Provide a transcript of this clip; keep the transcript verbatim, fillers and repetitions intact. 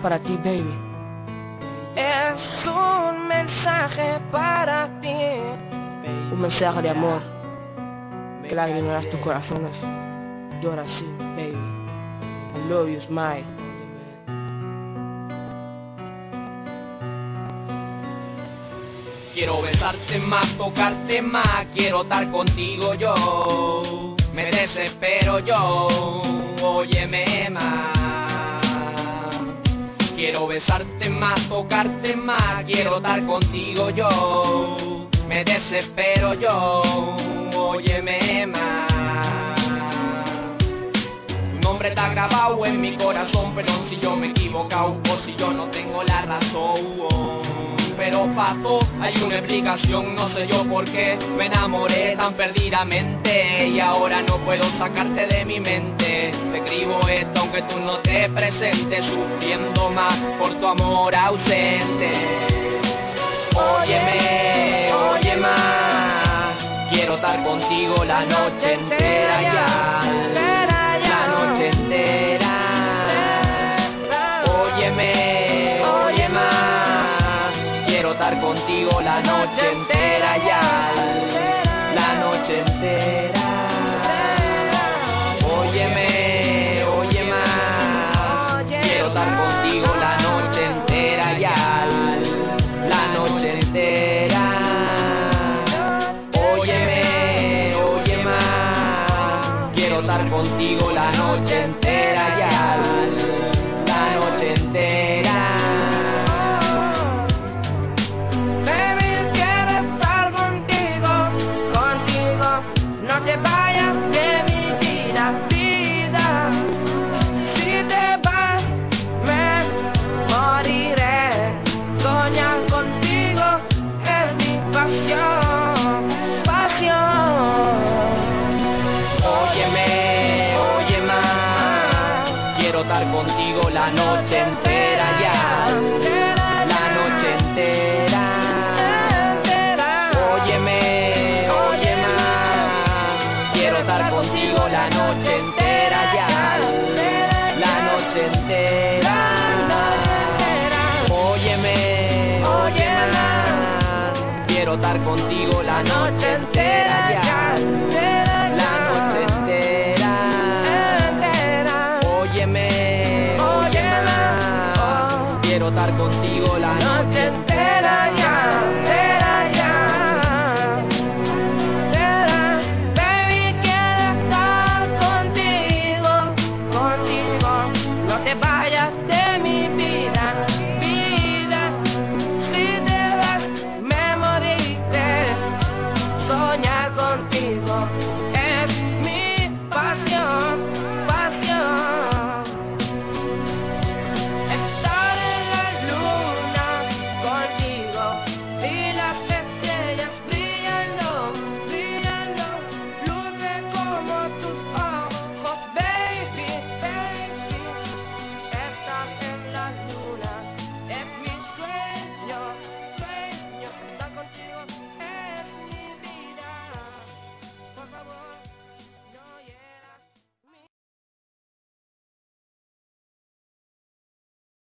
para ti, baby. Es un mensaje para ti, Un mensaje de amor que lagrimarás tus corazones. Llora así, baby. I love you, smile. Quiero besarte más, tocarte más, quiero estar contigo yo. Me desespero yo, óyeme más. Quiero besarte más, tocarte más, quiero estar contigo yo. Me desespero yo, óyeme más. Tu nombre está grabado en mi corazón, pero si yo me he equivocado o si yo no tengo la razón. Pero pato, hay una explicación, no sé yo por qué me enamoré tan perdidamente y ahora no puedo sacarte de mi mente. Te escribo esto aunque tú no te presentes, sufriendo más por tu amor ausente. Óyeme, oye más, quiero estar contigo la noche entera ya, la noche entera. Óyeme, oye más, quiero estar contigo la noche entera ya, la noche entera. Óyeme, oye más, quiero estar contigo la noche entera ya, la noche entera. Óyeme, oye más, quiero estar contigo la noche entera ya, la noche entera. No te vayas de mi vida, vida. Si te vas, me moriré. Soñar contigo es mi pasión, pasión. Óyeme, oye más, quiero estar contigo la noche entera ya, la noche entera. Óyeme, oye más, quiero estar contigo la noche entera ya, la noche entera. Óyeme, oye más, quiero estar contigo la noche entera ya, la noche entera. Óyeme, oye más, quiero estar contigo la noche entera ya, entera ya. Baby, quiero estar contigo, contigo. No te vayas de